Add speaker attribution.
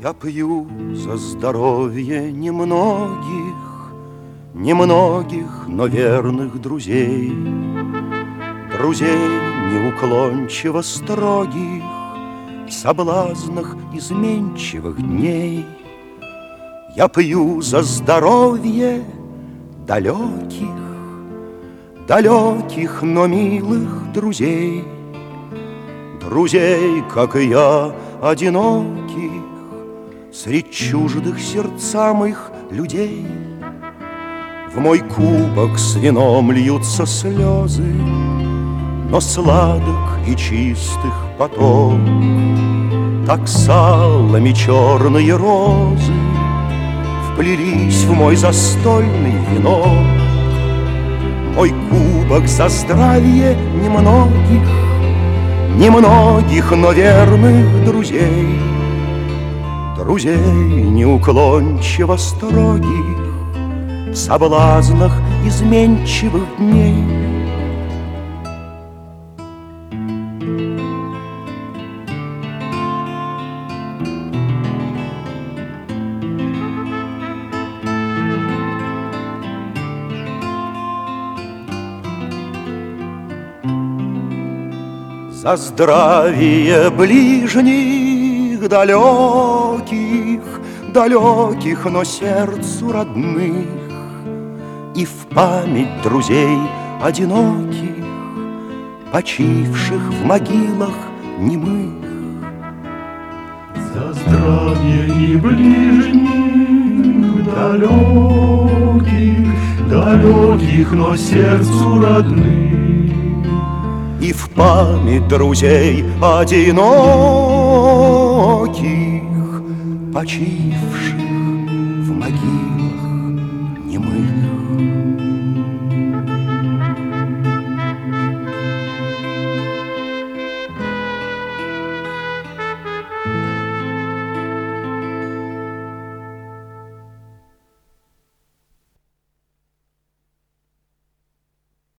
Speaker 1: Я пью за здоровье немногих, но верных друзей, друзей неуклончиво строгих в соблазнах изменчивых дней. Я пью за здоровье далеких, но милых друзей, друзей, как и я, одиноких, средь чуждых сердцам их людей. В мой кубок с вином льются слезы, но сладок и чистых поток. Так салами черные розы вплелись в мой застольный венок. Мой кубок за здравие немногих, но верных друзей, друзей неуклончиво строгих в соблазнах изменчивых дней. За здравие ближних, далеких, но сердцу родных, и в память друзей одиноких, почивших в могилах немых.
Speaker 2: За здравие и ближних, далеких, но сердцу родных,
Speaker 1: и в память друзей одиноких, почивших в могилах немых.